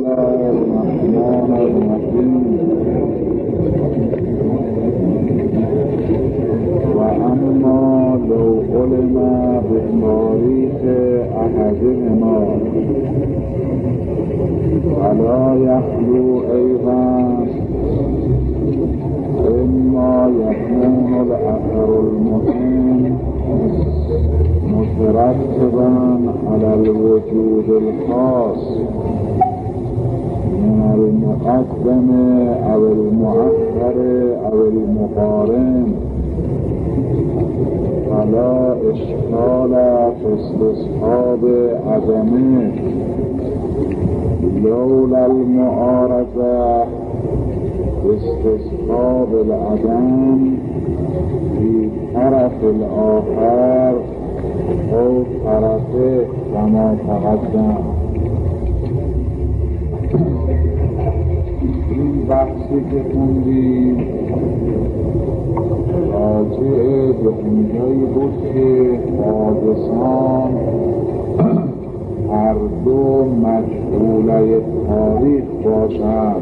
الله الرحمن الرحیم و اما لو علم بتاریخ احدهما فلا یخلو ایضا اما یكون الاثر المهم مترتبا على الوجود الخاص من المقدم او المؤخر او المقارن فلا اشكال في استصحاب عدمه لولا المعارضة استصحاب العدم في طرف الآخر او طرفه كما تقدم. این بحثی که خوندیم راجع به اینجایی بود که حادثان هر دو مجهوله تاریخ باشند.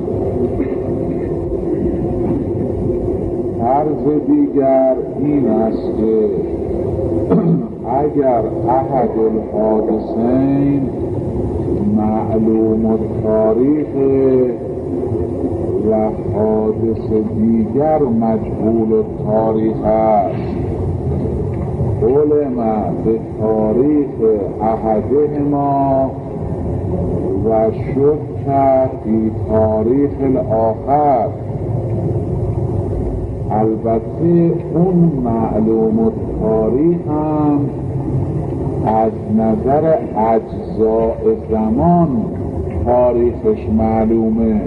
طرز دیگر این است که اگر احد الحادثین معلوم التاریخ و حادث دیگر مجهول التاریخ است علم به تاریخ احدهما و شک فی تاریخ الاخر. البته اون معلوم التاریخ هم از نظر اجزاء زمان تاریخش معلومه،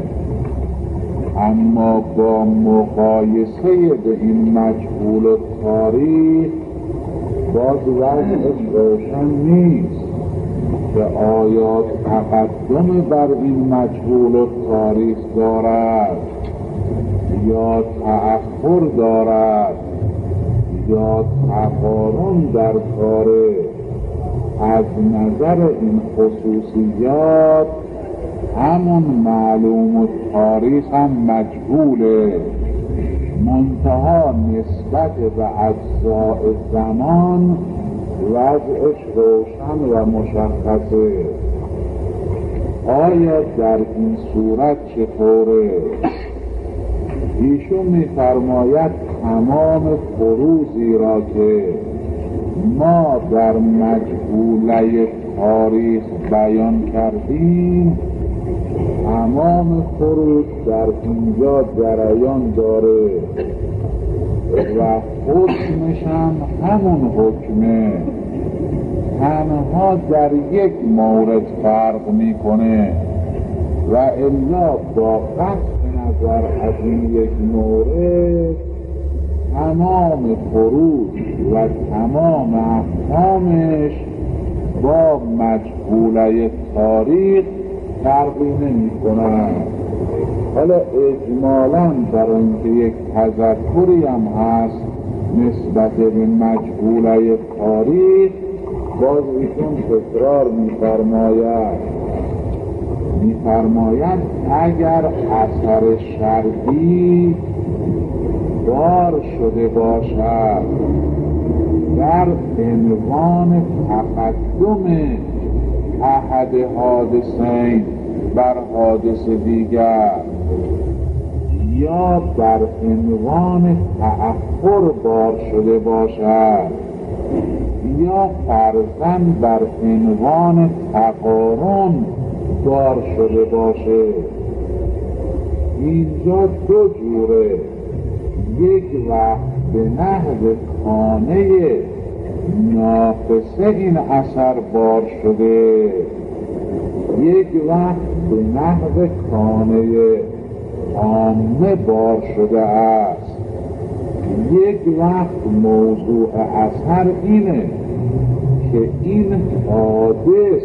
اما با مقایسه به این مجهول التاریخ باز وضعش روشن نیست که آیا تقدم بر این مجهول التاریخ دارد یا تأخر دارد یا تقارن در کاره. از نظر این خصوصیات همون معلوم التاریخ هم مجهوله، منتها نسبت به اجزاء زمان وضعش روشن و مشخصه. آیا در این صورت چطوره؟ ایشون می‌فرماید تمام فروضی را که ما در مجهوله تاریخ بیان کردیم تمام فروض در اینجا جریان داره و حکمش هم همون حکمه، تنها در یک مورد فرق میکنه و الا با قصد نظر از این یک مورد تمام فروض و تمام احکامش با مجهوله تاریخ فرقی نمی کنند. حالا اجمالاً در اینکه یک تذکری هم هست نسبت به مجهوله تاریخ، باز ایشون تکرار می‌فرماید اگر اثر شرعی بار شده باشد در عنوان تقدم احد حادثین بر حادث دیگر یا در عنوان تأخر بار شده باشد یا فرضاً بر عنوان تقارن بار شده باشه، اینجا دو جوره. یک وقت به نحو خانه ناقصه این اثر بار شده، یک وقت به نحو خانه عامه بار شده است. یک وقت موضوع اثر اینه که این حادث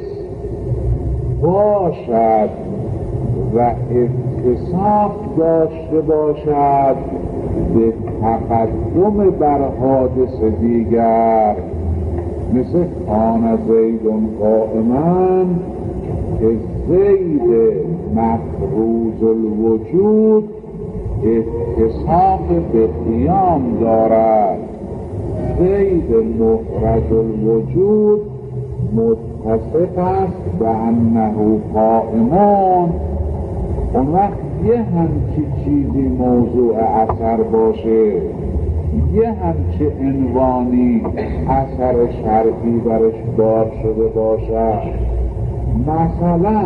باشد و اتصاف داشته باشد به تقدم بر حادث دیگر، مثل کان زید قائما که زید مفروض الوجود اتصاف به قیام دارد، زید محرج الوجود متصف است به انه قائمون. اون وقت یه همچی چیزی موضوع اثر باشه، یه همچی عنوانی اثر شرعی برش دار شده باشد، مثلا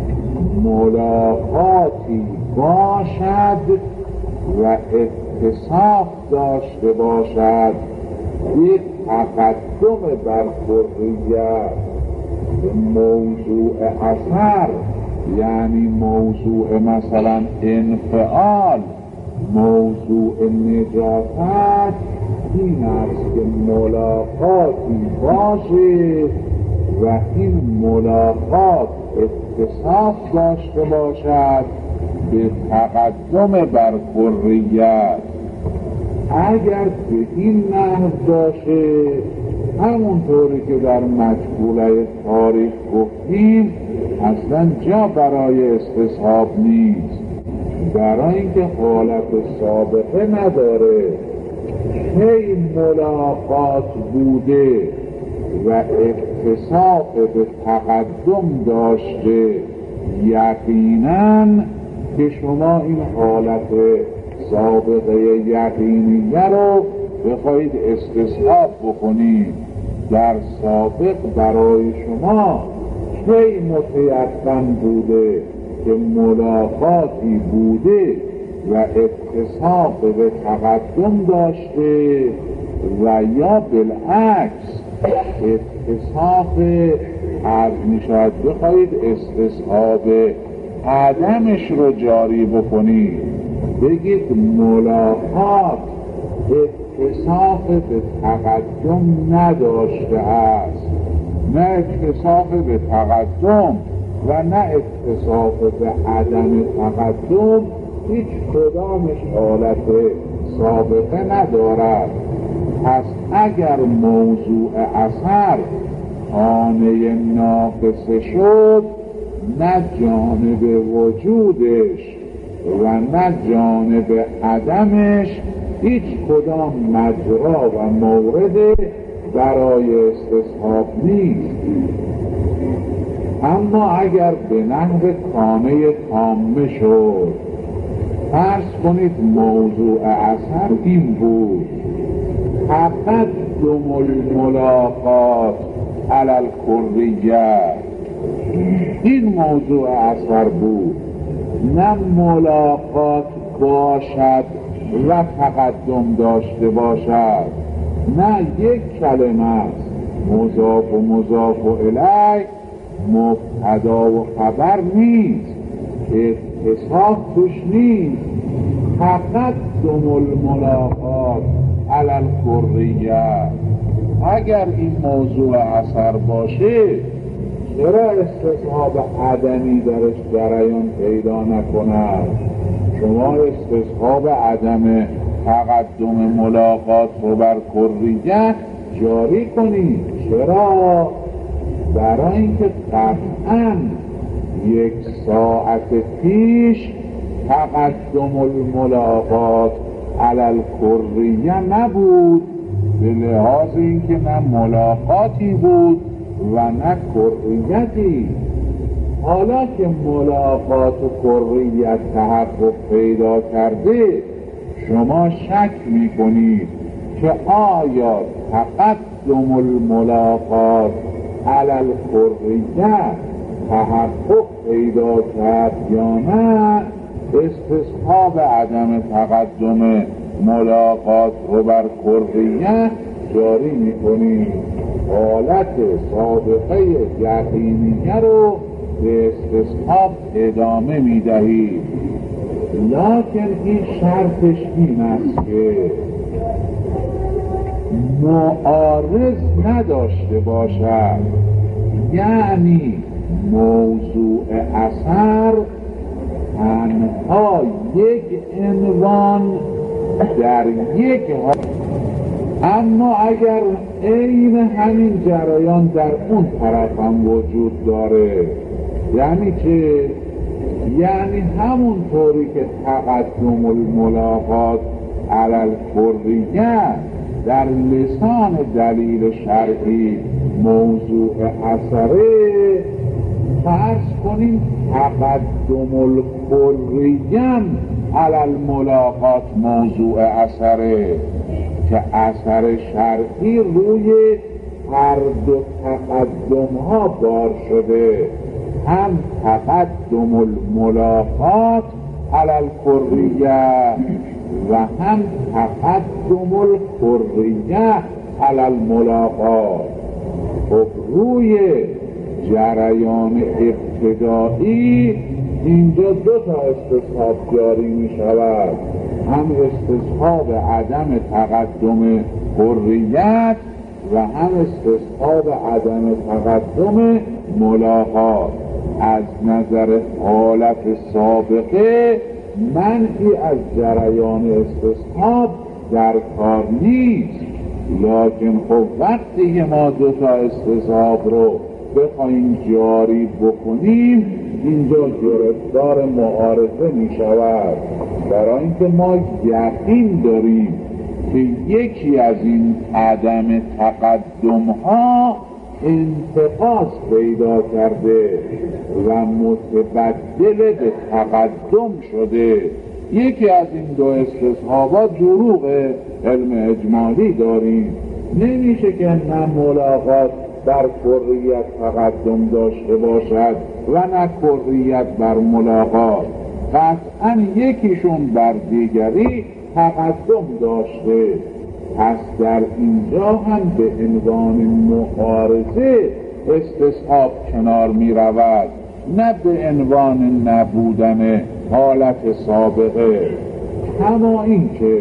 ملاقاتی باشد و اتصاف داشته باشد یک تقدم بر حریت به موضوع اثر، یعنی موضوع مثلا انفعال، موضوع نجاست، این است که ملاقاتی باشه و این ملاقات اتصاف داشته باشد به تقدم بر حریت. اگر به این نحو باشه، همونطوری که در مجهوله تاریخ گفتیم، اصلا جا برای استصحاب نیست، برای اینکه حالت سابقه نداره. کی ملاقات بوده و اتصاف به تقدم داشته، یقیناً که شما این حالت سابقه یقینیه رو بخواید استصحاب بکنید. در سابق برای شما کی متیقن بوده که ملاقاتی بوده و اتصاف به تقدم داشته و یا بالعکس اتصاف عرض می شود بخواید استصحاب عدمش رو جاری بکنید، بگید ملاقات اتصاف به تقدم نداشته است، نه اتصاف به تقدم و نه اتصاف به عدم تقدم، هیچ کدامش حالت سابقه ندارد. پس اگر موضوع اثر خانه ناقصه شد، نه جانب وجودش و نه جانب عدمش هیچ کدام مجرا و مورد برای استصحاب نیست. اما اگر به نحو کامه تامه شد، فرض کنید موضوع اثر این بود: تقدم الملاقات علی الکریه، این موضوع اثر بود، نه ملاقات باشد و تقدم داشته باشد، نه یک کلمه است، مضاف و مضاف الیه، مبتدا و خبر نیست، اتصاف توش نیست. تقدم الملاقات علی الکریه، اگر این موضوع اثر باشه، چرا استصحاب عدمی درش جریان پیدا نکند؟ شما استصحاب عدم تقدم ملاقات رو بر کریه جاری کنید. چرا؟ برای اینکه قطعاً 1 ساعت پیش تقدم الملاقات علی الکریه نبود، به لحاظ اینکه نه ملاقاتی بود و نه کریتی. حالا که ملاقات و کریت تحقق پیدا کرده، شما شک میکنید که آیا تقدم الملاقات علی الکریه تحقق پیدا کرد یا نه، استصحاب عدم تقدم ملاقات رو بر کریه جاری میکنید. حالت سابقه یقینیه رو به استصحاب ادامه میدهید، لکن این شرطش این است که معارض نداشته باشد، یعنی موضوع اثر تنها یک عنوان در یک حال، اما اگر عین همین جریان در اون طرف هم وجود داره، یعنی که یعنی همون طوری که تقدم الملاقات علی الکریه در لسان دلیل شرعی موضوع اثره، فرض کنیم تقدم الکریه علی الملاقات موضوع اثره که اثر شرعی روی هر دو تقدم ها بار شده، هم تقدم الملاقات علی الکریه و هم تقدم الکریه علی الملاقات. خب روی جریان ابتدایی اینجا دو تا استصحاب جاری می شود، هم استصحاب عدم تقدم حریت و هم استصحاب عدم تقدم ملاقات. از نظر حالت سابقه منعی از جریان استصحاب در کار نیست، لکن خب وقتی که ما دو تا استصحاب رو بخوایم جاری بکنیم اینجا گرفتار معارضه می شود، برای اینکه ما یقین داریم که یکی از این عدم تقدم ها انتقاص پیدا کرده و متبدل به تقدم شده. یکی از این دو استصحابات دروغ علم اجمالی داریم، نمیشه که نه ملاقات بر کریت تقدم داشته باشد و نه کریت بر ملاقات، قطعا یکیشون بر دیگری تقدم داشته. پس در اینجا هم به عنوان معارضه استصحاب کنار می رود، نه به عنوان نبودن حالت سابقه. کما این که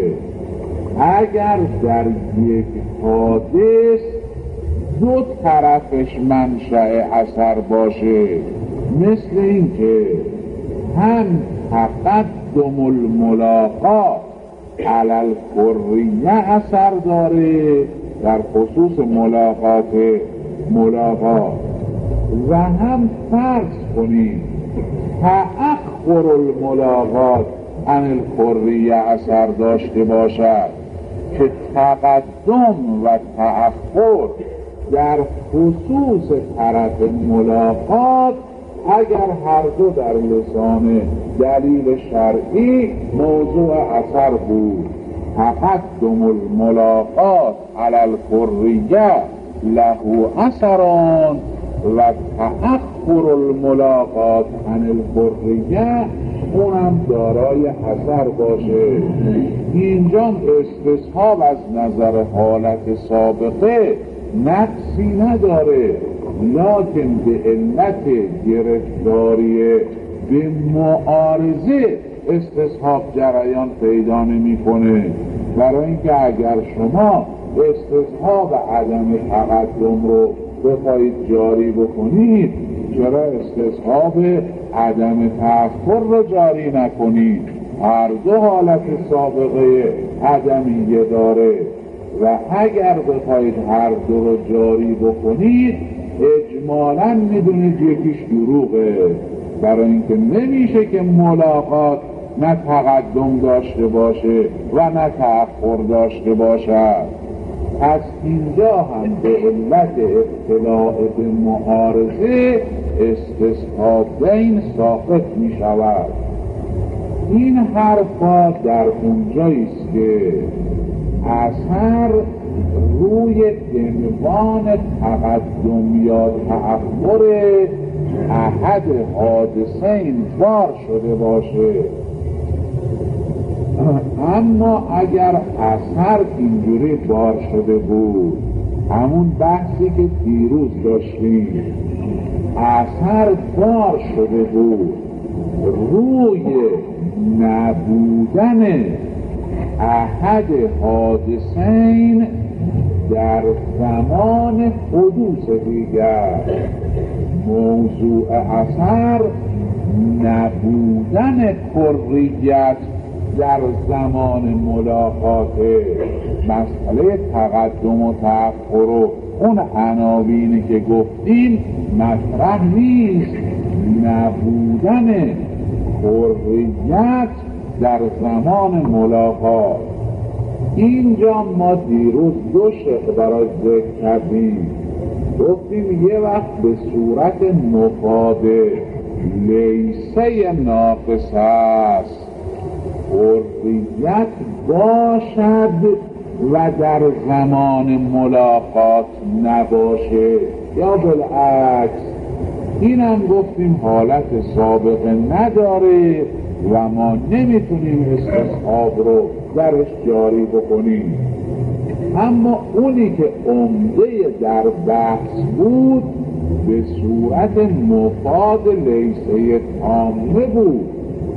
اگر در یک حادث دو طرفش منشأ اثر باشه، مثل این که هم تقدم الملاقات علی الکریه اثر داره در خصوص ملاقات و هم فرض کنیم تأخر الملاقات عن الکریه اثر داشته باشد که تقدم و تأخر در خصوص طرف ملاقات اگر هر دو در لسان دلیل شرعی موضوع اثر بود، تقدم الملاقات علی الکریه له اثران و تأخر الملاقات عن الکریه اونم دارای اثر باشه. اینجا استصحاب از نظر حالت سابقه نقصی نداره، لکن به علت گرفتاری به معارضه استصحاب جریان پیدا نمی‌کنه. برای اینکه اگر شما استصحاب عدم تقدم رو بخواید جاری بکنید، چرا استصحاب عدم تأخر رو جاری نکنید؟ هر دو حالت سابقه عدمیه داره و اگر بخواید هر دو رو جاری بکنید اجمالاً میدونید یکیش دروغه، برای اینکه نمیشه که ملاقات نه تقدم داشته باشه و نه تأخر داشته باشد. پس اینجا هم به علت اطلاع به معارضه استصحابین ساقط می شود. این حرفا در اونجاییست که اثر روی عنوان تقدم یا تأخر احد حادثین بار شده باشه، اما اگر اثر اینجوری بار شده بود، همون بحثی که دیروز داشتیم، اثر بار شده بود روی نبودن احد حادثین در زمان حدوث دیگر، موضوع اثر نبودن کریت در زمان ملاقات، مسئله تقدم و تأخر و اون عناوینی که گفتیم مطرح نیست. نبودن حریت در زمان ملاقات. اینجا ما دیروز دو شق برای ذکر کردیم، گفتیم یه وقت به صورت مفاده لیسه ناقص است، حریت باشد و در زمان ملاقات نباشه، یا بالعکس. اینم گفتیم حالت سابقه نداره و ما نمیتونیم استصحاب رو درش جاری بکنیم. اما اونی که عمده در بحث بود به صورت مفاد لیسه تامه بود،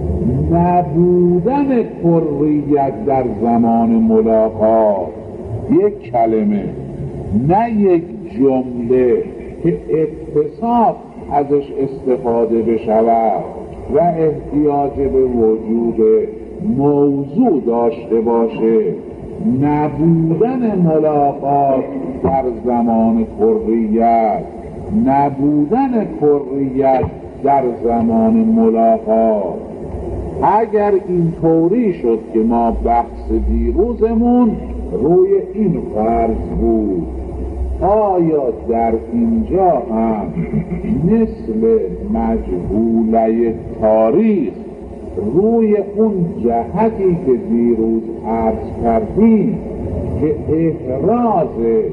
نبودن حریت در زمان ملاقات. یک کلمه، نه یک جمله که اتصاف ازش استفاده بشود و احتیاج به وجود موضوع داشته باشه. نبودن ملاقات در زمان حریت، نبودن حریت در زمان ملاقات. اگر این طوری شد که ما بحث دیروزمون روی این فرض بود، آیا در اینجا هم مثل مجهوله تاریخ روی اون جهتی که دیروز عرض کردیم که احراز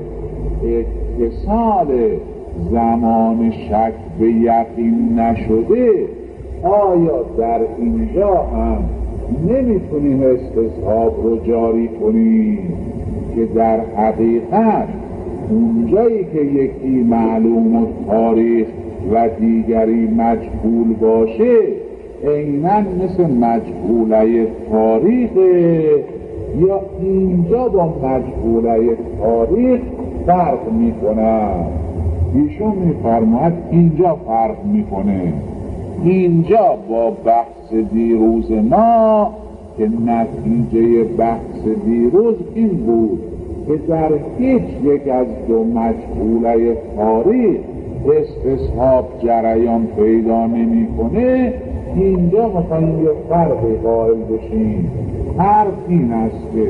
اتصال زمان شک به یقین نشده، آیا در اینجا هم نمیتونیم استصحاب رو جاری کنیم که در حقیقت اونجایی که یکی معلوم تاریخ و دیگری مجهول باشه عیناً مثل مجهوله تاریخ، یا اینجا با مجهوله تاریخ فرق میکنه؟ ایشون میفرماید اینجا فرق میکنه. اینجا با بحث دیروز ما که نتیجه بحث دیروز این بود که در هیچ یک از دو مجهوله تاریخ استصحاب جریان پیدا نمیکنه، اینجا میخوایم یه فرقی قائل بشیم. فرق این است که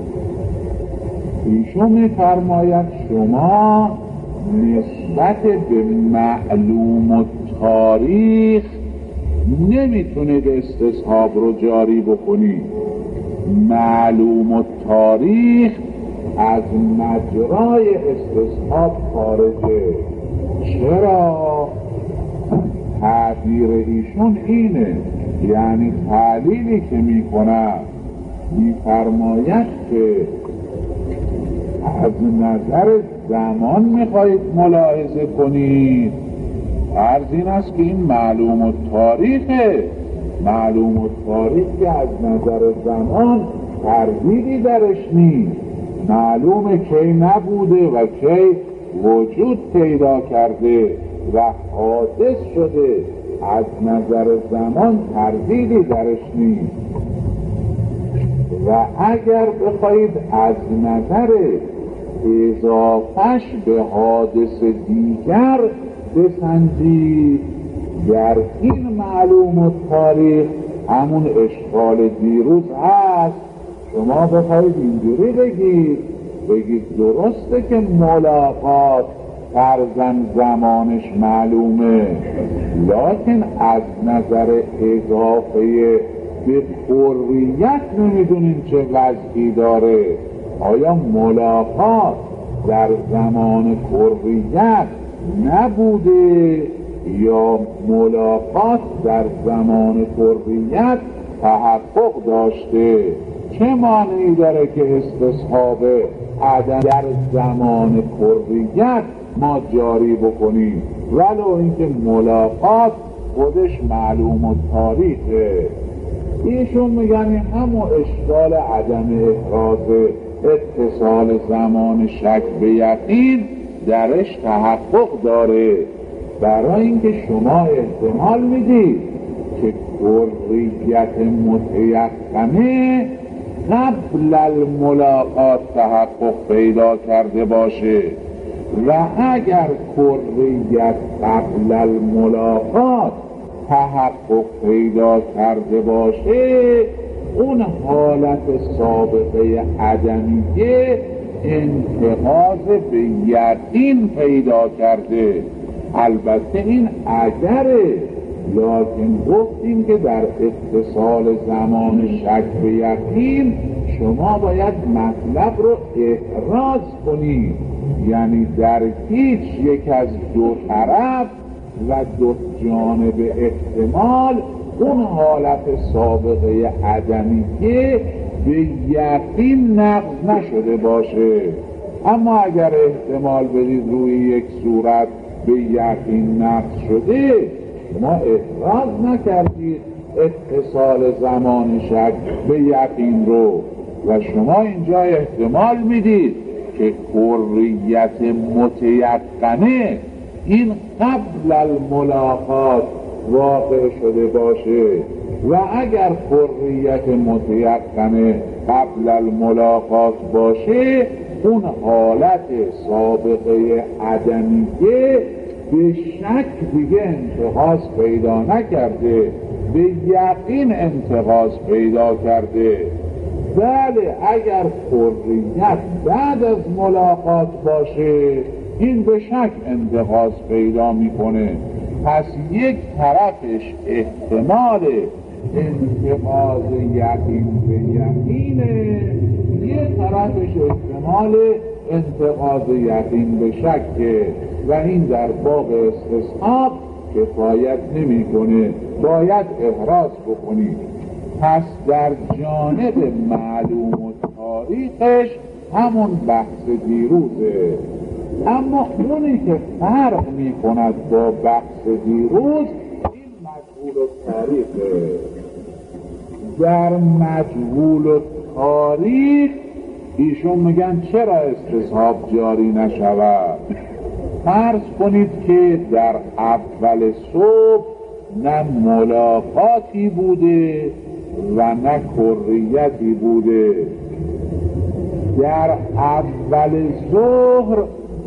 ایشون میفرماید شما نسبت به معلوم تاریخ نمیتونید استصحاب رو جاری بکنید. معلوم تاریخ از مجرای استصحاب خارجه. چرا؟ تعبیر ایشون اینه، یعنی تعلیلی که میکنه میفرماید که از نظر زمان میخواهید ملاحظه کنید. عرض این است که این معلوم التاریخه. معلوم التاریخ که از نظر زمان تردیدی درش نیست، معلومه کی نبوده و کی وجود پیدا کرده و حادث شده، از نظر زمان تردیدی درش نیست. و اگر بخواید از نظر اضافهش به حادث دیگر بسنجید، در این معلوم التاریخ همون اشکال دیروز هست. شما بخواید اینجوری بگید درسته که ملاقات فرضاً زمانش معلومه، لکن از نظر اضافه به حریت نمیدونین چه وضعی داره. آیا ملاقات در زمان حریت نبوده یا ملاقات در زمان حریت تحقق داشته؟ چه معنی داره که استصحاب عدم در زمان حریت ما جاری بکنیم ولو اینکه ملاقات خودش معلوم التاریخه؟ ایشون میگن همون اشکال عدم احراز اتصال زمان شک به یقین درش تحقق داره، برای اینکه شما احتمال میدید که حریت متیقنه قبل الملاقات تحقق پیدا کرده باشه و اگر حریت قبل الملاقات تحقق پیدا کرده باشه، اون حالت سابقه عدمیه انتقاض به یقین پیدا کرده. البته این اگره، لکن گفتیم که در اتصال زمان شک به یقین شما باید مطلب رو احراز کنید، یعنی در هیچ یک از دو طرف و دو جانب احتمال اون حالت سابقه عدمی که به یقین نقض نشده باشه. اما اگر احتمال بدید روی یک صورت به یقین نقض شده، شما احراز نکردید اتصال زمان شک به یقین رو، و شما اینجا احتمال میدید که حریت متیقنه این قبل الملاقات واقع شده باشه، و اگر حریت متیقنه قبل الملاقات باشه، اون حالت سابقه عدمیه به شک دیگه انتقاض پیدا نکرده، به یقین انتقاض پیدا کرده. بله، اگر حریت بعد از ملاقات باشه، این به شک انتقاض پیدا میکنه. پس یک طرفش احتمال انتقاض یقین به یقینه، یک طرفش احتمال انتقاض یقین به شکه، و این در باب استصحاب کفایت نمیکنه، باید احراز بکنید. پس در جانب معلوم و تاریخش همون بحث دیروزه، اما اونی که فرق میکند با بحث دیروز این مجهول و تاریخه. در مجهول و تاریخ ایشون میگن چرا استصحاب جاری نشود؟ فرض کنید که در اول صبح نه ملاقاتی بوده و نه حریتی بوده. در اول ظهر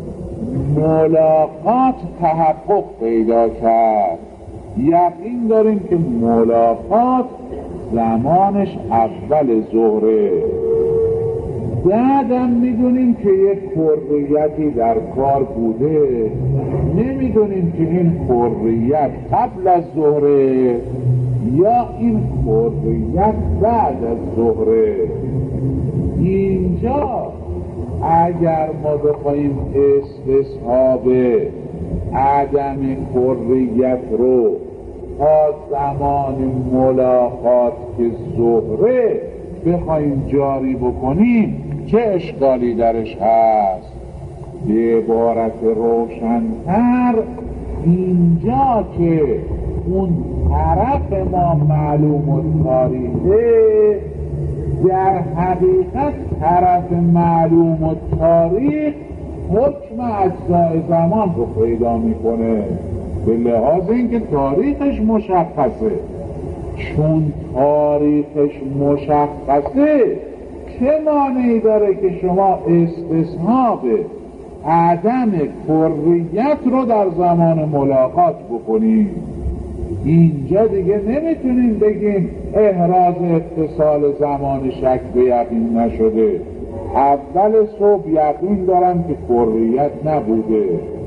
ملاقات تحقق پیدا کرد، یقین داریم که ملاقات زمانش اول ظهره. بعدم میدونیم که یک حریتی در کار بوده، نمیدونیم که این حریت قبل از ظهره یا این حریت بعد از ظهره. اینجا اگر ما بخوایم استصحاب عدم حریت رو تا زمان ملاقات که ظهره بخوایم جاری بکنیم، چه اشکالی درش هست؟ به عبارت روشن‌تر اینجا که اون طرف ما معلوم و تاریخه، در حقیقت طرف معلوم و تاریخ حکم اجزای زمان رو پیدا میکنه، به لحاظ اینکه تاریخش مشخصه. چون تاریخش مشخصه، چه مانعی داره که شما استصحاب عدم حریت رو در زمان ملاقات بکنید؟ اینجا دیگه نمیتونیم بگیم احراز اتصال زمان شک به یقین نشده. اول صبح یقین دارم که حریت نبوده،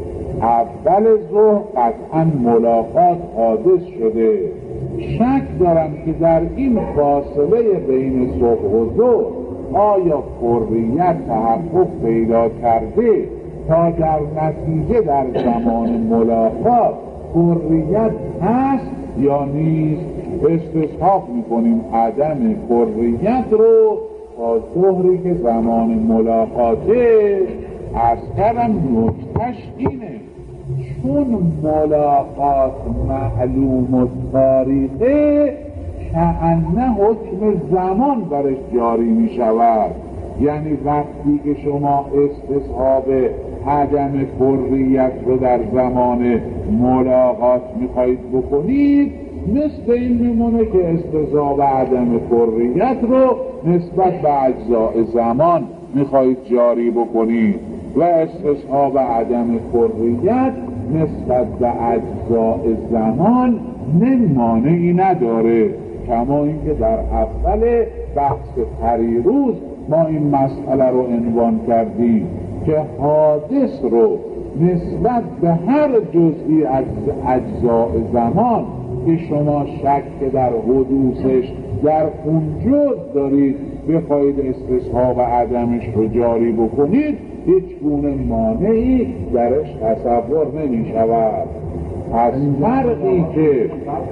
اول ظهر قطعا ملاقات حادث شده، شک دارم که در این فاصله بین صبح و ظهر آیا حریت تحقق پیدا کرده تا در نتیجه در زمان ملاقات حریت هست یا نیست. استصحاب میکنیم عدم حریت رو تا ظهری که زمان ملاقاته. از کردم نکتش اینه، چون ملاقات معلوم و تاریخه، کأنه حکم زمان برش جاری می شود. یعنی وقتی که شما استصحاب عدم حریت رو در زمان ملاقات میخواید بکنید، مثل این میمونه که استصحاب عدم حریت رو نسبت به اجزای زمان میخواید جاری بکنید و استصحاب عدم حریت نسبت به اجزای زمان مانعی نداره، کما اینکه در اول بحث پریروز ما این مسئله رو عنوان کردیم که حادث رو نسبت به هر جزئی از اجزاء زمان که شما شک در حدوثش در اون جز دارید بخواید استصحاب عدمش رو جاری بکنید، هیچ گونه مانعی درش تصور نمی شود. پس فرقی که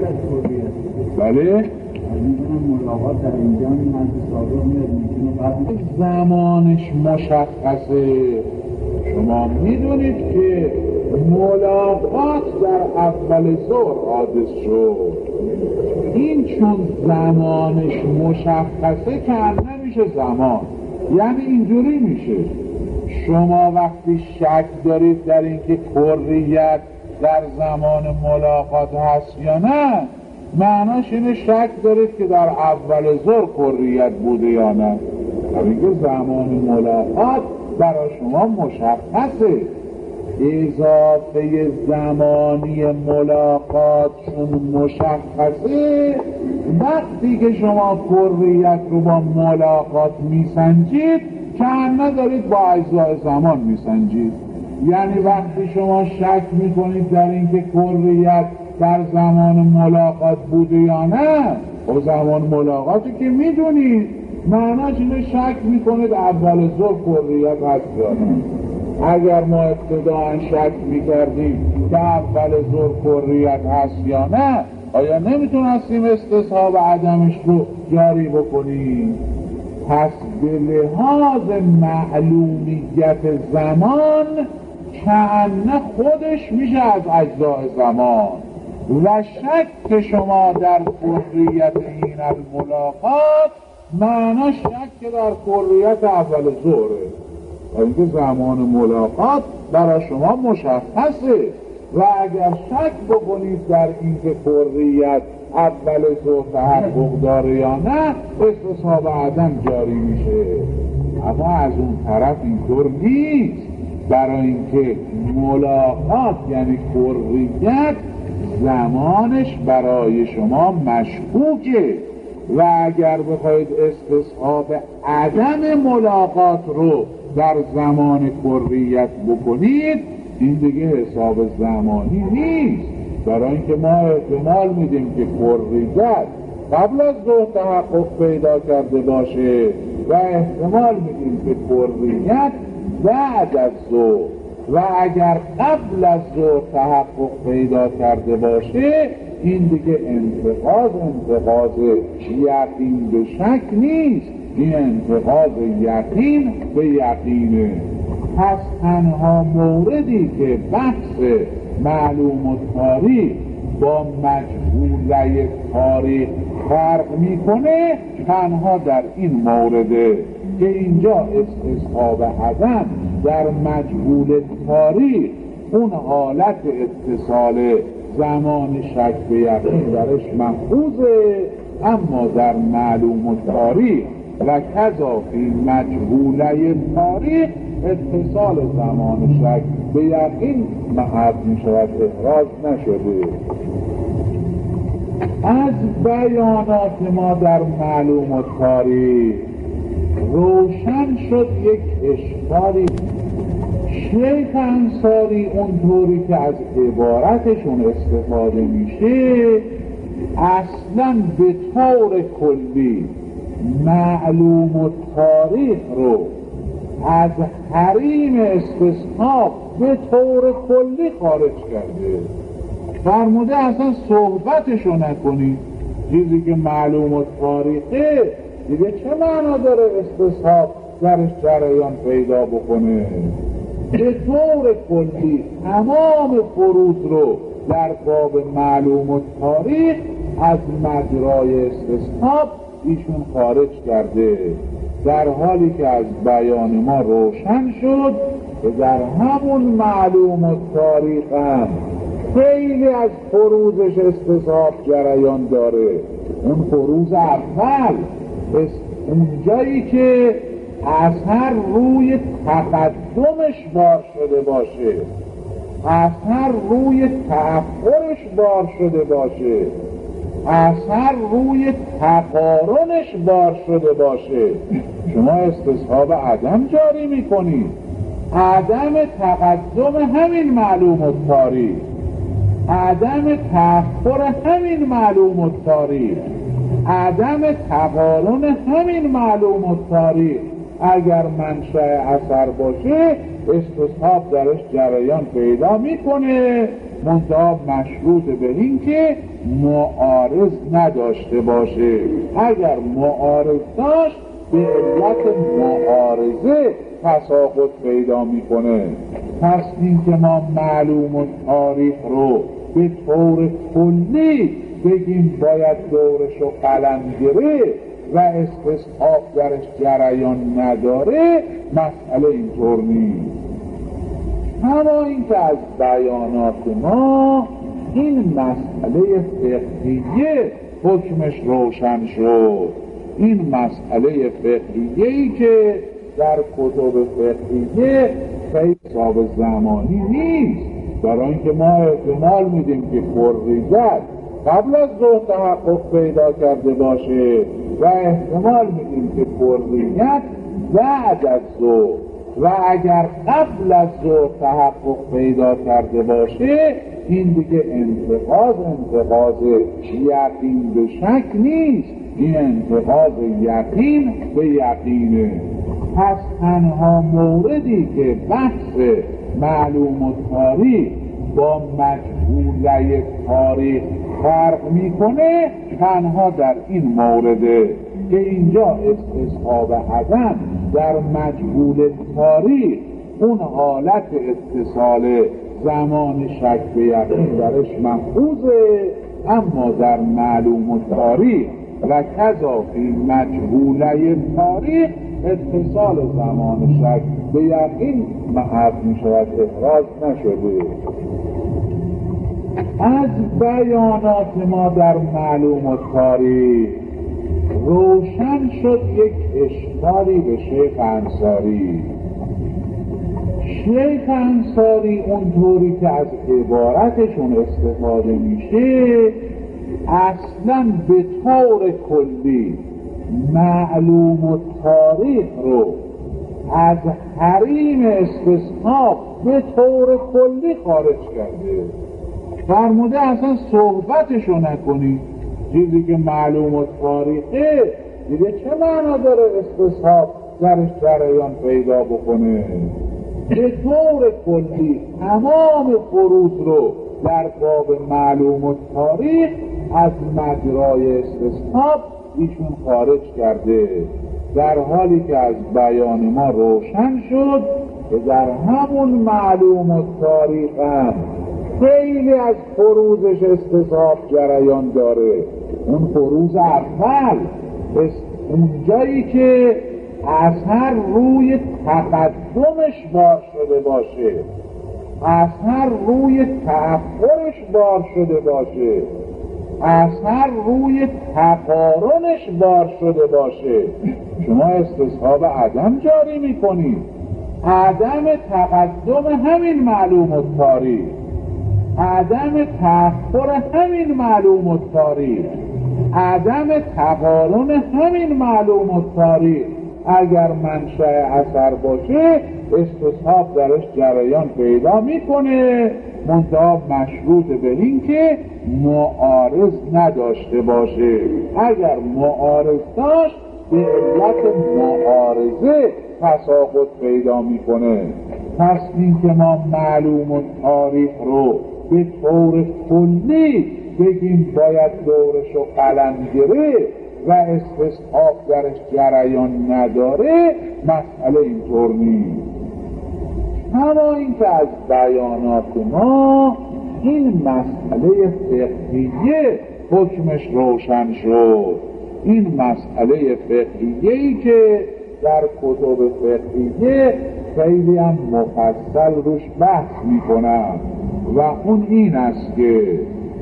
بله ملاقات در اینجا زمانش مشخصه. شما میدونید که ملاقات در اول ظهر حادث شد، این چون زمانش مشخصه که نمیشه زمان، یعنی اینجوری میشه شما وقتی شک دارید در اینکه کریت در زمان ملاقات هست یا نه، معناش اینه شک دارید که در اول ظهر کریت بوده یا نه. در اینکه زمان ملاقات برای شما مشخصه، اضافه زمانی ملاقات چون مشخصه، وقتی که شما کریت رو با ملاقات میسنجید که دارید با اجزای زمان میسنجید. یعنی وقتی شما شک میکنید در اینکه کریت در زمان ملاقات بوده یا نه، و زمان ملاقاتی که میدونید، معناش اینه شک میکنید اول ظهر کریت هست یا نه. اگر ما ابتداء شک میکردیم که اول ظهر کریت هست یا نه، آیا نمیتونستیم استصحاب عدمش رو جاری بکنیم؟ پس به لحاظ معلومیت زمان کأنه خودش میشه از اجزاء زمان، و شک شما در کریت این الملاقات معنی شک در کریت اول ظهره، اینکه زمان ملاقات برای شما مشخصه، و اگر شک بکنید در اینکه کریت اول ظهر تحقق داره یا نه، استصحاب عدم جاری میشه. اما از اون طرف اینطور نیست، برای اینکه ملاقات یعنی کریت زمانش برای شما مشکوکه، و اگر بخواید استصحاب عدم ملاقات رو در زمان کریت بکنید، این دیگه حساب زمانی نیست، برای اینکه ما احتمال میدیم که کریت قبل از ظهر تحقق پیدا کرده باشه و احتمال میدیم که کریت بعد از ظهر، و اگر قبل از ظهر تحقق پیدا کرده باشه، این دیگه انتقاض یقین به شک نیست، این انتقاض یقین به یقینه. پس تنها موردی که بحث معلوم التاریخ با مجهوله تاریخ فرق میکنه تنها در این مورده که اینجا استصحاب عدم در مجهول تاریخ اون حالت اتصال زمان شک به یقین درش محفوظه، اما در معلوم التاریخ و کذا فی مجهوله تاریخ اتصال زمان شک به یقین محض می شود، احراز نشده. از بیانات ما در معلوم التاریخ روشن شد یک اشکالی. شیخ انصاری اونطوری که از عبارتشون استفاده میشه، اصلا به طور کلی معلوم التاریخ رو از حریم استصحاب به طور کلی خارج کرده. فرموده اصلا صحبتشو نکنید، چیزی که معلوم التاریخه دیگه چه معنا داره استصحاب درش جریان پیدا بکنه. به طور کلی تمام فروض رو در باب معلوم التاریخ از مجرای استصحاب ایشون خارج کرده، در حالی که از بیان ما روشن شد که در همون معلوم التاریخ هم خیلی از فروضش استصحاب جریان داره. اون فروض اول، اونجایی که اثر روی تقدمش بار شده باشه، اثر روی تأخرش بار شده باشه، اثر روی تقارنش بار شده باشه، شما استصحاب عدم جاری میکنید. عدم تقدم همین معلوم التاریخ، عدم تأخر همین معلوم التاریخ، عدم تقارن همین معلوم التاریخ اگر منشأ اثر باشه، استصحاب درش جریان پیدا میکنه، منتها مشروط به این که معارض نداشته باشه. اگر معارض داشت به علت معارضه تساقط پیدا میکنه. پس این که ما معلوم التاریخ رو به طور کلی بگیم باید دورش رو قلم گرفت و استصحاب درش جریان نداره، مسئله اینطور نیست. اما این که از بیانات ما این مسئله فقهیه حکمش روشن شد. این مسئله فقهیه‌ای که در کتب فقهیه خیلی حساب زمانی نیست، برای اینکه ما احتمال میدیم که حریت قبل از ظهر تحقق پیدا کرده باشه و احتمال میدیم که حریت بعد از ظهر، و اگر قبل از ظهر تحقق پیدا کرده باشه این دیگه انتقاض یقین به شک نیست، این انتقاض یقین به یقینه. پس تنها موردی که بحث معلوم التاریخ با مجهوله تاریخ فرق میکنه تنها در این مورده که اینجا استصحاب عدم در مجهول تاریخ اون حالت اتصال زمان شک به یقین درش محفوظه، اما در معلوم التاریخ و کذا فی مجهوله تاریخ اتصال زمان شک به یقین محف می شود، احراز نشده. از بیانات ما در معلوم التاریخ روشن شد یک اشکالی به شیخ انصاری. شیخ انصاری اونطوری که از عبارتشون استفاده میشه اصلا به طور کلی معلوم التاریخ رو از حریم استصحاب به طور کلی خارج کرده. فرموده اصلا صحبتشو نکنی، چیزی که معلوم التاریخه دیگه چه معنا داره استصحاب درش جریان پیدا بکنه. به طور کلی تمام فروض رو در باب معلوم التاریخ از مجرای استصحاب ایشون خارج کرده، در حالی که از بیان ما روشن شد که در همون معلوم التاریخ هم خیلی از فروضش استصحاب جریان داره. اون فروض اول اونجایی که اثر روی تقدمش بار شده باشه، اثر روی تأخرش بار شده باشه، اثر روی تقارنش بار شده باشه، شما استصحاب عدم جاری میکنید. عدم تقدم همین معلوم التاریخ، عدم تأخر همین معلوم التاریخ، عدم تقارن همین معلوم التاریخ اگر منشأ اثر باشه استصحاب درش جریان پیدا میکنه، منتها مشروط به این که معارض نداشته باشه. اگر معارض داشت به علت معارضه تساقط پیدا میکنه. پس این که ما معلوم التاریخ رو به طور کلی بگیم باید دورش رو قلم گرفت و استصحاب درش جریان نداره، مسئله اینطور نیست. اما این که از بیانات ما این مسئله فقهیه حکمش روشن شد. این مسئله فقهیه‌ای که در کتب فقهیه خیلی هم مفصل روش بحث میکنم و اون این است که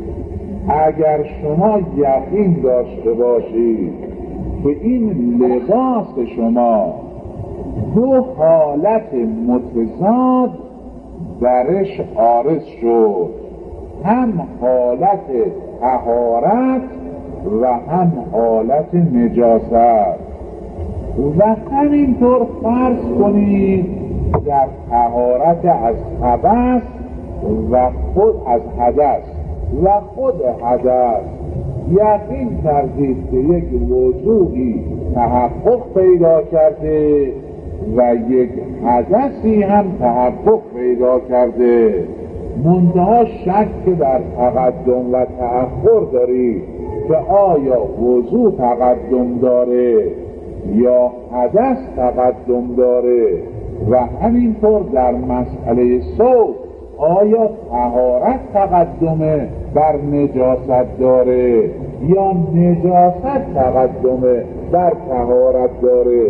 اگر شما یقین داشته باشید که این لباس شما دو حالت متضاد درش عارض شد، هم حالت طهارت و هم حالت نجاست. و همینطور فرض کنید در طهارت از خبث و خود از حدث و خود حدث یقین کردید که یک وضوعی تحقق پیدا کرده و یک حدثی هم تحقق پیدا کرده، منتها شک در تقدم و تأخر دارید که آیا وضوع تقدم داره یا حدث تقدم داره. و همینطور در مسئله صوت آیا طهارت تقدم بر نجاست داره یا نجاست تقدم بر طهارت داره.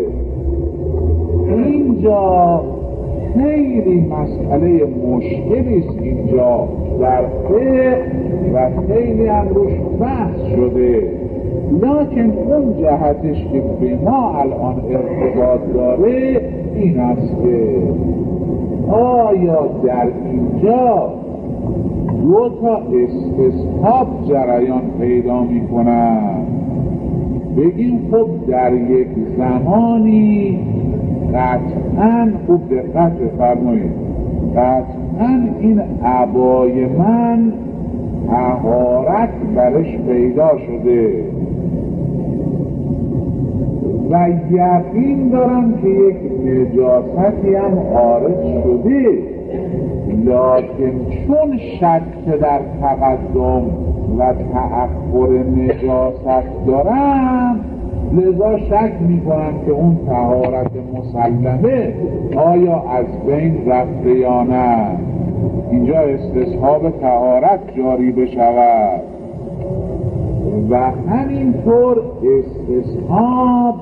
اینجا خیلی مسئله مشکلی است اینجا در فقه و خیلی هم روش بحث شده، لکن اون جهتش که به ما الان ارتباط داره این است که آیا در اینجا دو تا استصحاب جریان پیدا می کنن. بگیم خب در یک زمانی قطعاً خوب دقت بفرمایید، قطعاً این عبای من طهارت برش پیدا شده و یقین دارم که یک نجاستی هم عارض شده، لکن چون شک در تقدم و تأخر نجاست دارم لذا شک میکنم که اون طهارت مسلمه آیا از بین رفته یا نه. اینجا استصحاب طهارت جاری بشود و همینطور استصحاب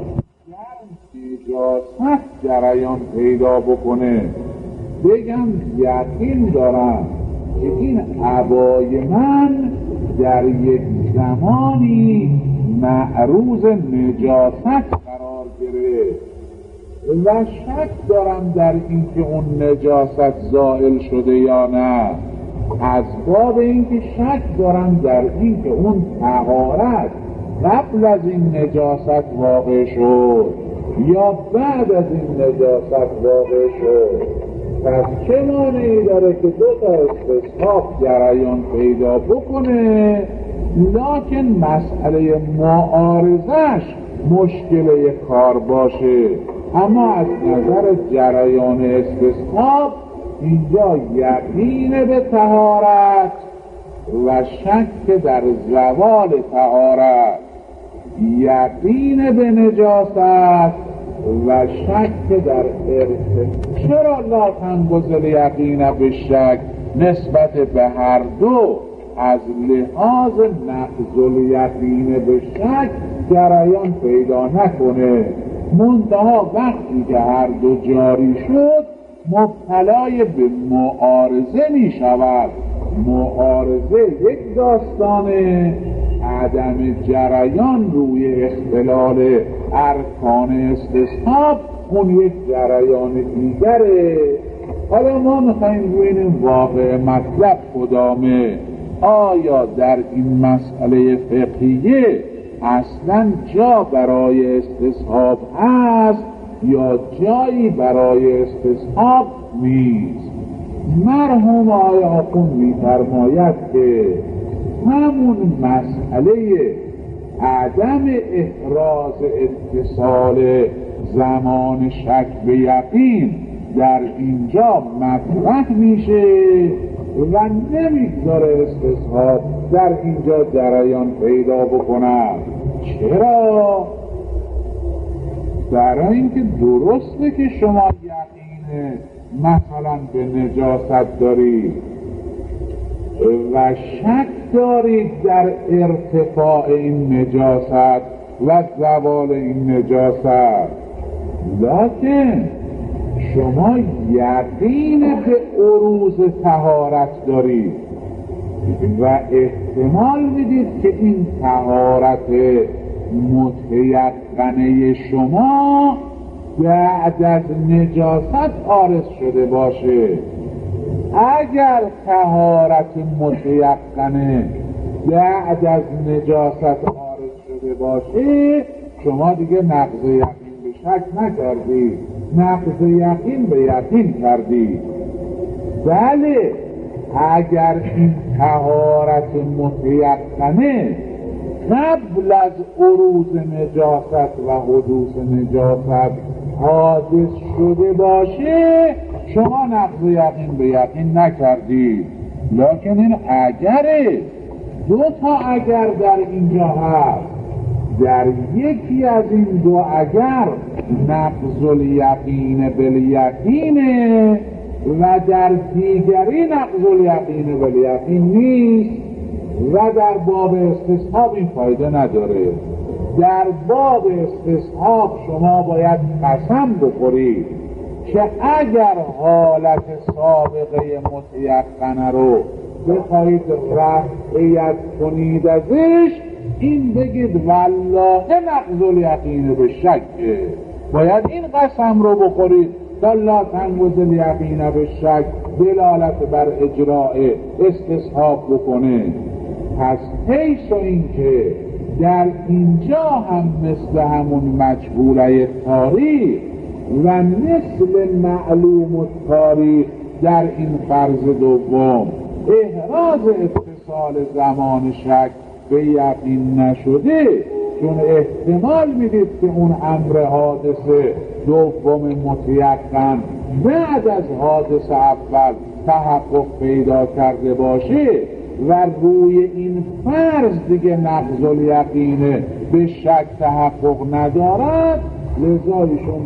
در نجاست جریان پیدا بکنه. بگم یقین دارم که این عبای من در یک زمانی معروض نجاست قرار گرفت و شک دارم در این که اون نجاست زائل شده یا نه. از باب اینکه شک دارم در این که اون طهارت قبل از این نجاست واقع شد یا بعد از این نجاست واقع شد، پس چه مانعی داره که دو تا استصحاب جریان پیدا بکنه، لکن مسئله معارضش مشکل کار باشه. اما از نظر جریان استصحاب اینجا یقین به طهارت و شک در زوال طهارت، یقین به نجاست و شک در ارتفاع. چرا لا تنگزل یقین به شک نسبت به هر دو از لحاظ نقض یقین به شک جریان پیدا نکنه، منتها وقتی که هر دو جاری شد مبتلای به معارضه می شود. معارضه یک داستانه، عدم جریان روی اختلال ارکان استصحاب اون یک جریان دیگره. حالا ما میخواییم روی این واقع مطلب کدامه؟ آیا در این مسئله فقهیه اصلا جا برای استصحاب هست یا جایی برای استصحاب نیست؟ مرحوم آقای آخوند می‌فرماید که همون مسئله عدم احراز اتصال زمان شک به یقین در اینجا مطرح میشه و نمیگذاره استصحاب در اینجا جریان پیدا بکنه. چرا؟ برای اینکه درسته که شما یقین مثلا به نجاست دارید و شک دارید در ارتفاع این نجاست و زوال این نجاست، لکن شما یقین به عروض طهارت دارید و احتمال میدید که این طهارت متیقنه شما بعد از نجاست عارض شده باشه. اگر طهارت متیقنه بعد از نجاست خارج شده باشه، شما دیگه نقض یقین به شک نکردی، نقض یقین به یقین کردی. بله اگر این طهارت متیقنه قبل از عروض نجاست و حدوث نجاست حادث شده باشه، شما نقض یقین به یقین نکردید. لکن این اگره، دو تا اگر در اینجا هست، در یکی از این دو اگر نقض الیقین بالیقینه و در دیگری نقض الیقین بالیقین نیست و در باب استصحاب این فایده نداره. در باب استصحاب شما باید قسم بخورید که اگر حالت سابقه متیقنه رو بخواهید رفعیت کنید ازش، این بگید والله نقض الیقین به شکه. باید این قسم رو بخورید تا لا تنقض الیقین به شک دلالت بر اجراء استصحاب بکنه. پس حیث این که در اینجا هم مثل همون مجهوله تاریخ و مثل معلوم التاریخ در این فرض دوم احراز اتصال زمان شک به یقین نشده، چون احتمال میدید که اون امر حادثه دوم متیقن بعد از حادثه اول تحقق پیدا کرده باشه و روی این فرض دیگه نقض الیقین به شک تحقق ندارد. لذا ایشون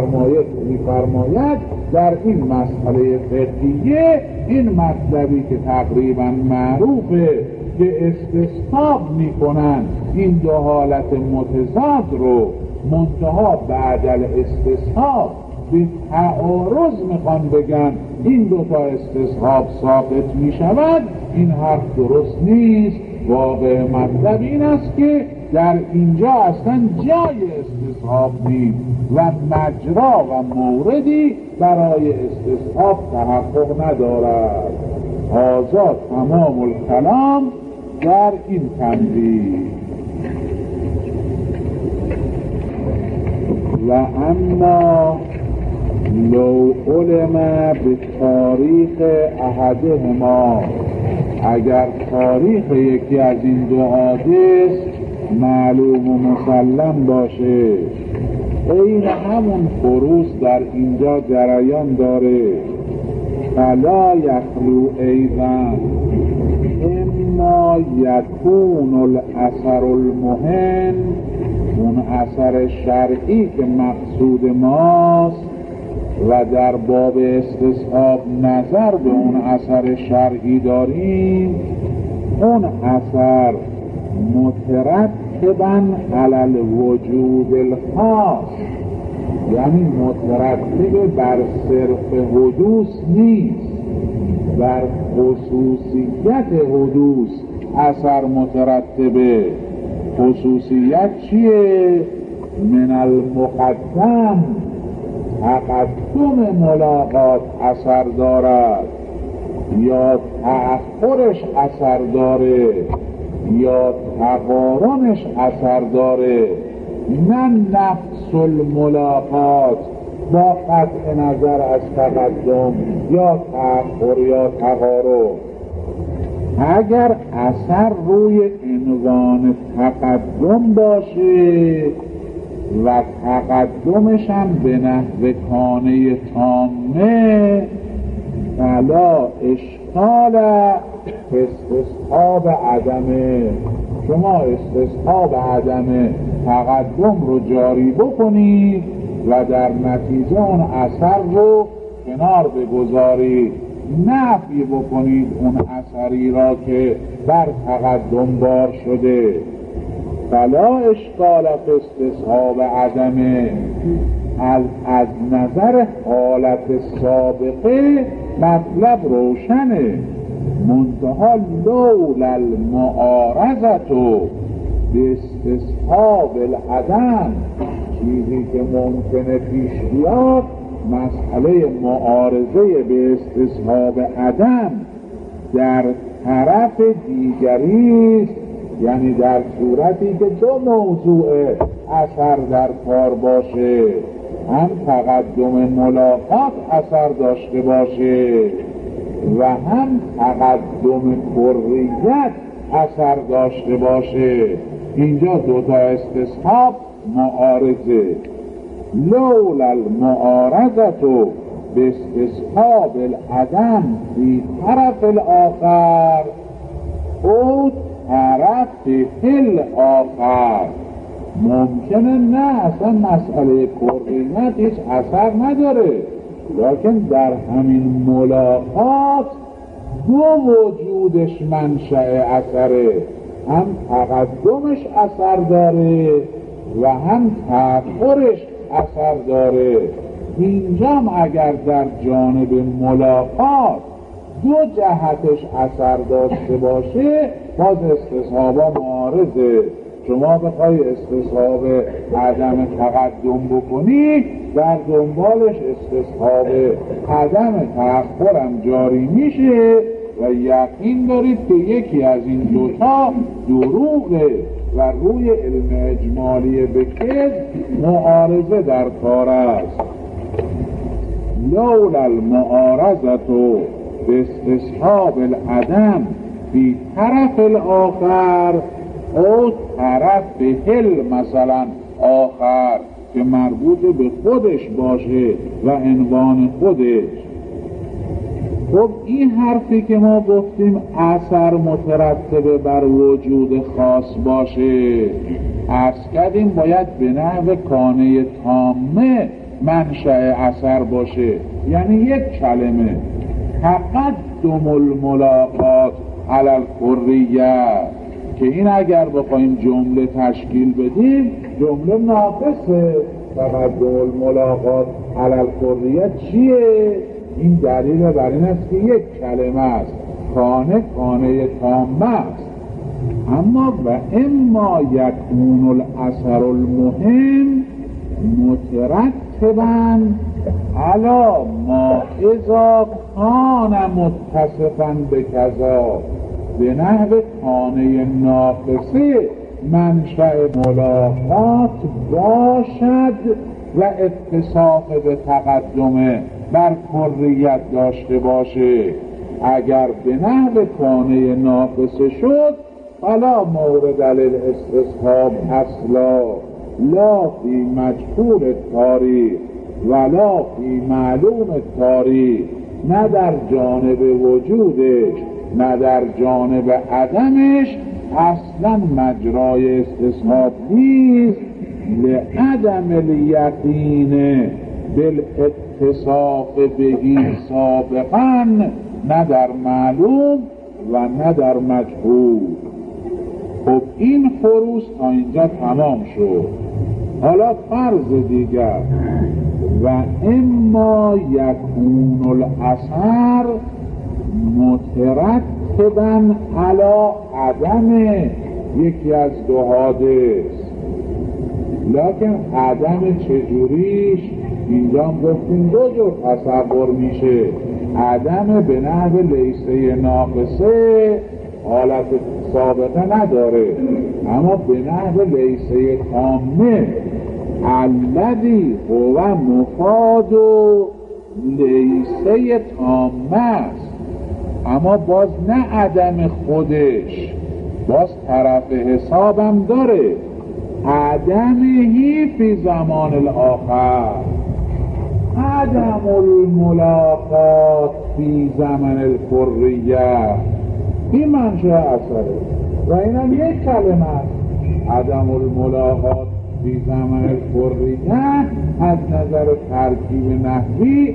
میفرماید در این مسئله فقهیه، این مطلبی که تقریبا معروفه که استصحاب میکنن این دو حالت متضاد رو، منتها بعد الاستصحاب به تعارض میخوان بگن این دوتا استصحاب ساقط میشود، این حرف درست نیست. واقع مطلب این است که در اینجا اصلا جای استصحاب نیست و مجرا و موردی برای استصحاب تحقق ندارد. هذا تمام الکلام در این تنبیه. و اما لو علم به تاریخ احدهما، اگر تاریخ یکی از این دو حادث معلوم و مسلم باشه، این همون خروس در اینجا جریان داره، فلا یخلو ایضا اما یکون الاثر المهم، اون اثر شرعی که مقصود ماست و در باب استصحاب نظر به اون اثر شرعی داریم، اون اثر مترتباً علی الوجود الخاص، یعنی مترتب بر صرف حدوث نیست، بر خصوصیت حدوث اثر مترتبه. خصوصیت چیه؟ من المقدم، تقدم ملاقات اثر دارد یا تأخرش اثر داره یا تقارنش اثر داره، نه نفس الملاقات با قطع نظر از تقدم یا تأخر یا تقارن. اگر اثر روی عنوان تقدم باشه و تقدمش هم به نحو کانه تامه، فلا اشکال استصحاب عدمه. شما استصحاب عدم تقدم رو جاری بکنید و در نتیجه اون اثر رو کنار بگذارید، نفی بکنید اون اثری را که بر تقدم بار شده. فلا اشکال استصحاب عدمه، از نظر حالت سابقه مطلب روشنه، منتها لولا المعارضتو به استصحاب العدم، چیزی که ممکنه پیش بیاد مسئله معارضه به استصحاب عدم در طرف دیگری است، یعنی در صورتی که دو موضوع اثر در کار باشه، هم تقدم ملاقات اثر داشته باشه و هم تقدم کریت اثر داشته باشه. اینجا دوتا استصحاب معارضه. لولا المعارضة باستصحاب العدم فی طرف الاخر او طرف الاخر، ممکنه نه اصلا مسئله کریت هیچ اثر نداره، لیکن در همین ملاقات دو وجودش منشأ اثره، هم تقدمش اثر داره و هم تأخرش اثر داره. اینجام اگر در جانب ملاقات دو جهتش اثر داشته باشه باز استصحابا معارضه. شما بخوای استصحاب عدم تقدم بکنی، در دنبالش استصحاب عدم تأخرم جاری میشه و یقین دارید که یکی از این دوتا دروغه و روی علم اجمالی به کذب معارضه در کار است. لولا المعارضة باستصحاب العدم فی طرف الاخر او طرف مثلا آخر که مربوط به خودش باشه و عنوان خودش. خب این حرفی که ما گفتیم اثر مترتب بر وجود خاص باشه، عرض کردیم باید به نحو کانه تامه منشأ اثر باشه، یعنی یک کلمه تقدم الملاقات علی الکریه، که این اگر بخوایم جمله تشکیل بدیم جمله ناقصه. تقدم الملاقات علی الکریه چیه؟ این دلیل بر این است که یک کلمه است، کانه تامه است. اما و اما یکون الاثر المهم مترتبا علی ما اذا کان متصفا بکذا، به نحو کانه ناقصه منشأ ملاقات باشد و اتصاف به تقدم بر کریت داشته باشه. اگر به نحو کانه ناقصه شد فلا مورد للاستصحاب اصلا، لا فی مجهول التاریخ ولا فی معلوم التاریخ، نه در جانب وجودش نه در جانب عدمش اصلا مجرای استصحاب نیست. لعدم الیقین بالاتصاف بهی سابقا، نه در معلوم و نه در مجهول. خب این خروس تا اینجا تمام شد. حالا فرض دیگر، و اما یکون الاثر مترتبا علی عدم یکی از دو حادث، لکن عدم چجوریش؟ اینجا هم گفتیم دو جور تصور میشه. عدم به نحو لیسه ناقصه حالت سابقه نداره، اما به نحو لیسه تامه الذی هو مفاد لیسه تامه است، اما باز نه عدم خودش، باز طرف حسابم داره. عدمهی فی زمان الاخر، عدم الملاقات فی زمن الکریه، این منشأ اثره و این هم یک کلمه است. عدم الملاقات فی زمن الکریه از نظر ترکیب نحوی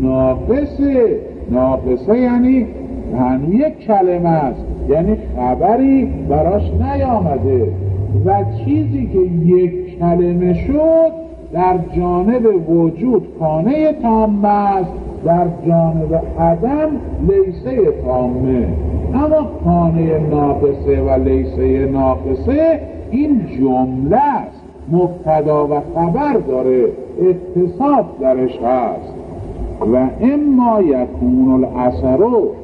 ناقصه یعنی یک کلمه است، یعنی خبری براش نیامده و چیزی که یک کلمه شد در جانب وجود کانه تامه است، در جانب عدم لیسه تامه. اما کانه ناقصه و لیسه ناقصه این جمله است، مبتدا و خبر داره، اتصاف درش هست. و اما یکون الاثر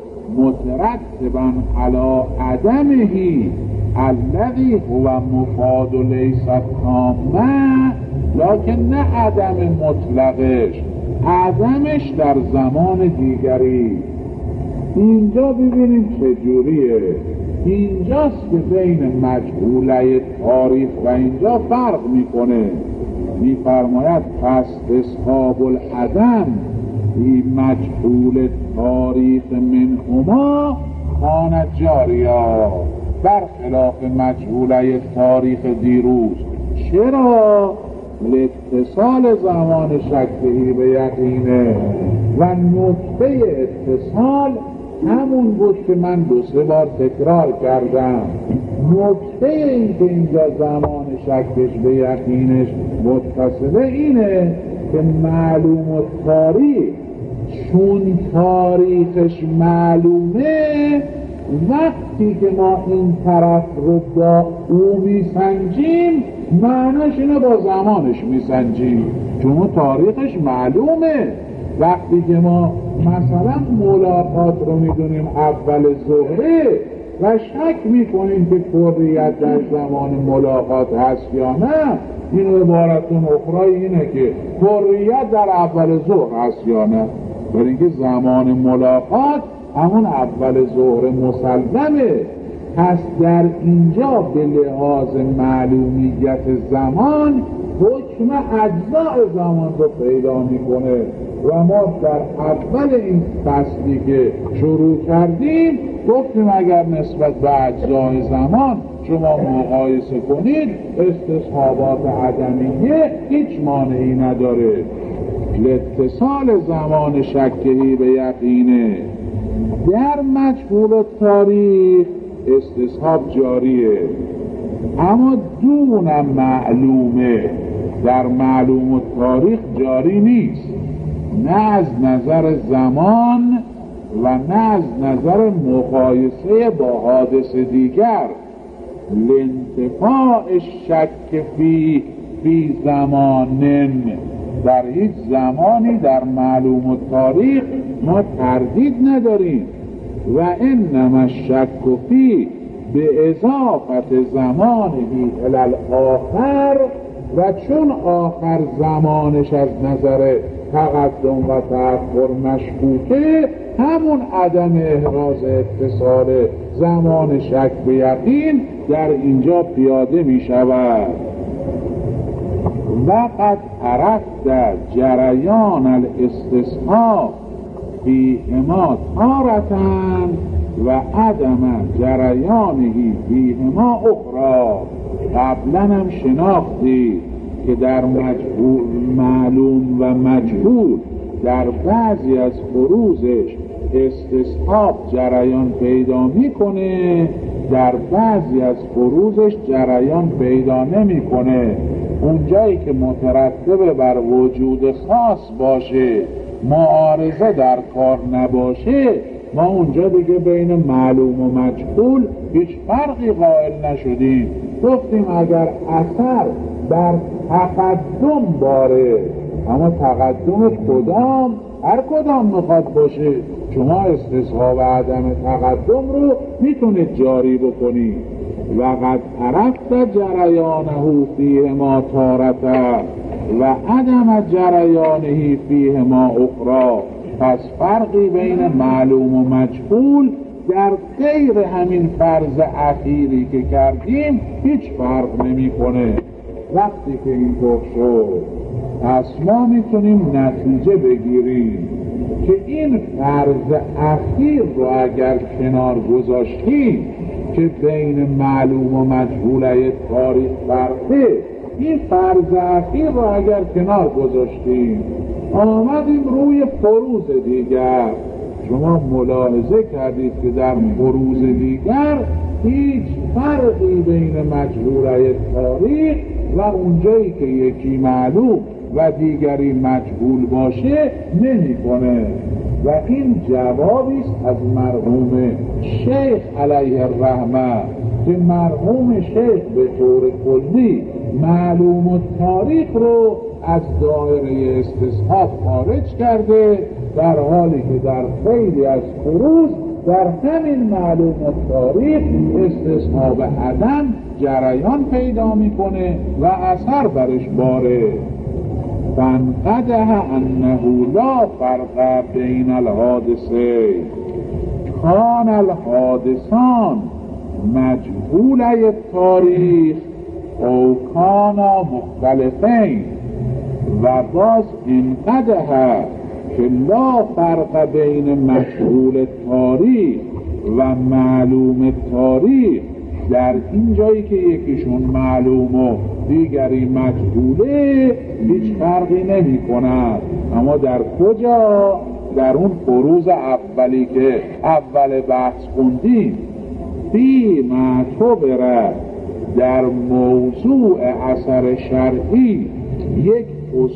مترتبا علی عدمه الذی هو مفاد لیس تامه، لکن نه عدم مطلقش، عدمش در زمان دیگری. اینجا ببینیم چجوریه. اینجاست که بین مجهوله تاریخ و اینجا فرق میکنه. میفرماید پس اصحاب العدم بی مجهول تاریخ منهما کانت جاریا، برخلاف مجهوله تاریخ دیروز. چرا؟ لاتصال زمان شکهی به یقینه. و نکته اتصال همون بود که من 2-3 بار تکرار کردم. نکته این که اینجا زمان شکش به یقینش متصله اینه که معلوم تاریخ چون تاریخش معلومه، وقتی که ما این طرف رو با او میسنجیم معناش اینه با زمانش میسنجیم، چون تاریخش معلومه. وقتی که ما مثلا ملاقات رو میدونیم اول ظهره و شک میکنیم که کریت در زمان ملاقات هست یا نه، این عبارتون اخرای اینه که کریت در اول ظهر هست یا نه، برای اینکه زمان ملاقات همون اول ظهر مسلمه. پس در اینجا به لحاظ معلومیت زمان حکم اجزاء زمان رو پیدا میکنه و ما در اول این فصلی که شروع کردیم گفتیم اگر نسبت به اجزای زمان شما مقایسه کنید استصحابات عدمیه هیچ مانعی نداره. لاتصال زمان شکهی به یقینه. در مجهول تاریخ استصحاب جاریه، اما دون معلومه. در معلوم تاریخ جاری نیست، نه از نظر زمان و نه از نظر مقایسه با حادث دیگر. لانتفاع شک فی زمانن، در هیچ زمانی در معلوم تاریخ ما تردید نداریم. و انما الشک فی به اضافت زمانه الی الاخر، و چون آخر زمانش از نظر تقدم و تأخر مشکوکه، همون عدم احراز اتصال زمان شک به یقین در اینجا پیاده می شود. و قد عرفت جریان الاستصحاب فیهما تارتن و عدم جریانه فیهما اخرى. قبلا هم شناختی که در معلوم و مجهول در بعضی از فروزش استصحاب جریان پیدا میکنه، در بعضی از فروزش جریان پیدا نمیکنه. اونجایی که مترتب بر وجود خاص باشه، معارضه در کار نباشه، ما اونجا دیگه بین معلوم و مجهول هیچ فرقی قائل نشدیم. گفتیم اگر اثر در تقدم باره، اما تقدمش کدام؟ هر کدام میخواد باشه، شما استصحاب عدم تقدم رو میتونید جاری بکنید. و قد عرفت جریانه فیهما تارته و عدم جریانه فیهما اخرى. پس فرقی بین معلوم و مجهول در غیر همین فرض اخیری که کردیم هیچ فرق نمی کنه. وقتی که اینطور شد، پس ما میتونیم نتیجه بگیریم که این فرض اخیر رو اگر کنار گذاشتیم که بین معلوم و مجهوله تاریخ فرقه، این فرض اخیر رو اگر کنار گذاشتیم آمدیم روی فروز دیگر، شما ملاحظه کردید که در فروز دیگر هیچ فرقی بین مجهوله تاریخ و اونجایی که یکی معلوم و دیگری مجهول باشه نمی‌کنه. و این جوابی است از مرحوم شیخ علیه الرحمه که مرحوم شیخ به طور کلی معلوم التاریخ رو از دایره استصحاب خارج کرده، در حالی که در خیلی از فروض در همین معلوم التاریخ استصحاب عدم جریان پیدا میکنه و اثر برش باره. فانقدح انه لا فرق بین الحادثه کان الحادثان مجهولی التاریخ او کانا مختلفین، و باز انقدح که لا فرق بین مجهول تاریخ و معلوم تاریخ، در این جایی که یکیشون معلوم و دیگری مجهوله هیچ فرقی نمی کند. اما در کجا؟ در اون فروض اولی که اول بحث خوندیم، فی معتبره، در موضوع اثر شرعی یک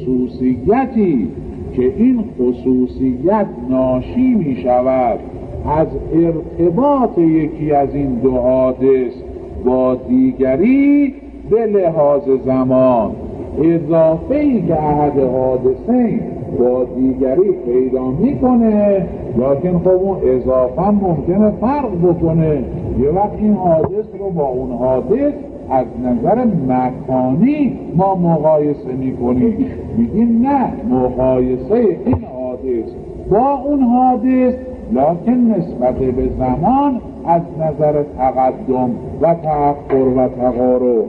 خصوصیتی که این خصوصیت ناشی می شود از ارتباط یکی از این دو حادث با دیگری به لحاظ زمان، اضافه‌ای که احد حادثین با دیگری پیدا میکنه، لیکن خب اون اضافه ممکنه فرق بکنه. یه وقت این حادث رو با اون حادث از نظر مکانی ما مقایسه میکنیم، میگیم نه، مقایسه این حادث با اون حادث لیکن نسبت به زمان از نظر تقدم و تأخر و تقارب.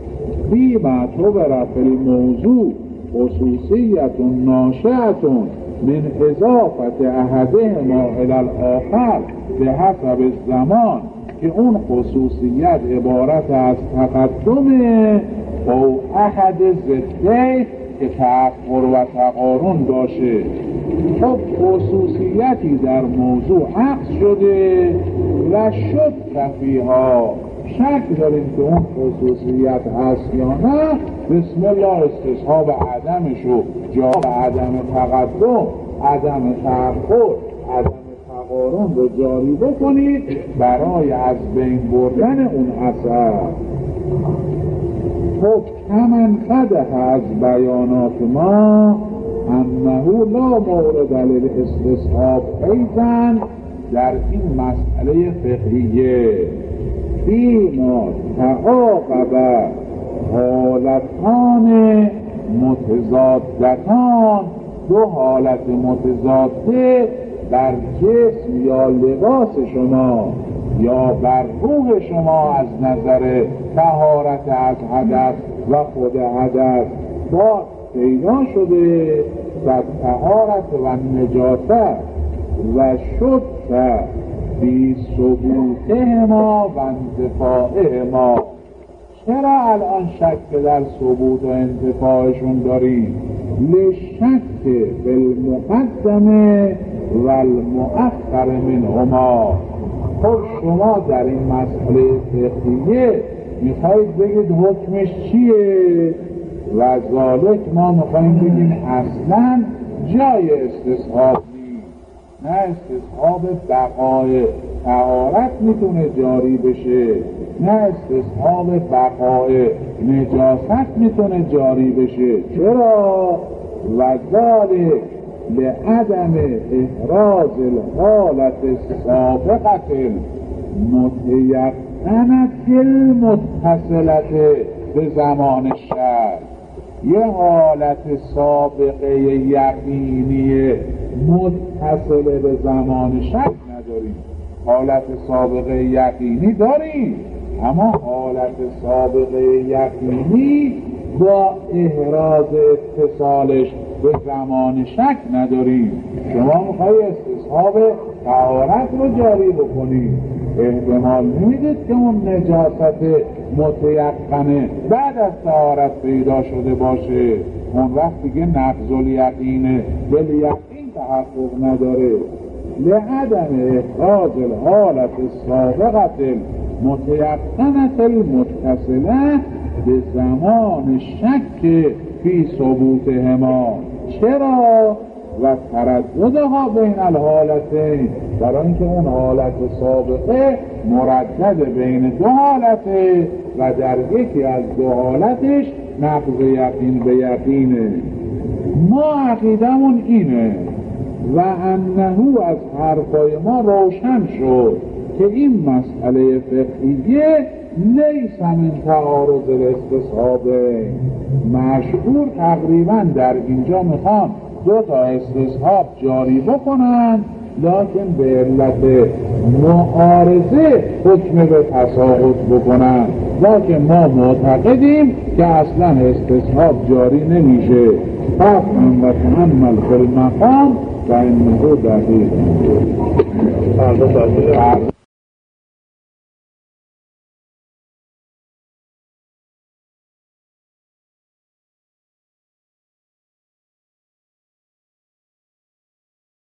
فی معتبر فی الموضوع خصوصیت ناشئة من اضافت احدهما الی الاخر به حسب الزمان، که اون خصوصیت عبارت از تقدم او احد ضده که تأخر و تقارن باشه. خب خصوصیتی در موضوع عکس شده و شد کفیها، شک داریم که اون خصوصیت هست یا نه، بسم الله استصحاب عدمشو جا عدم تقدم، عدم تأخر، عدم تقارن رو جاری بکنید برای از بین بردن اون اثر. خب کمن قده از بیانات ما انه لا مورد للاستصحاب ایضا، در این مسئله فقهیه فیما تعاقب حالتان متضادتان، دو حالت متضاده بر جسم یا لباس شما یا بر روح شما از نظر طهارت از حدث و خود حدث با پیدا شده، و طهارت و نجاست و شد بی ثبوتهما و انتفاعهما. چرا الان شک در ثبوت و انتفاعشون داریم؟ لشک بالمقدمه و المؤخر منهما. خب شما در این مسئله فقهیه میخواید بگید حکمش چیه؟ و ذالک ما میخواییم بگیم اصلا جای استصحاب نیست، نه استصحاب بقای طهارت میتونه جاری بشه، نه استصحاب بقای نجاست میتونه جاری بشه. چرا؟ و ذالک لعدم احراز الحالت السابقة المتيقنة المتصلة به زمان شرع. یه حالت سابقه یقینی متصل به زمان شرع نداریم. حالت سابقه یقینی داریم، اما حالت سابقه یقینی با احراز اتصالش به زمان شک نداریم. شما میخوایی استصحاب طهارت رو جاری بکنید، احتمال نمیدید که اون نجاست متیقنه بعد از طهارت پیدا شده باشه، اون وقت دیگه نقض الیقینه بالیقین تحقق نداره. لعدم احراز الحالت السابقة المتیقنة المتصله به زمان شک فی ثبوتهما. چرا؟ و ترددها بین الحالتین، برای اینکه اون حالت سابقه مردد بین دو حالته و در یکی از دو حالتش نقض یقین به یقینه. ما عقیدمون اینه و انهو از حرفای ما روشن شد که این مسئله فقهیه لیس من تعارض الاستصحابین. مشهور تقریبا در اینجا میخوان دو تا استصحاب جاری بکنن، لکن به علت معارضه حکم به تساقط بکنن، لکن ما معتقدیم که اصلا استصحاب جاری نمیشه. فهم و تحمل فی المقام و انه دقیق.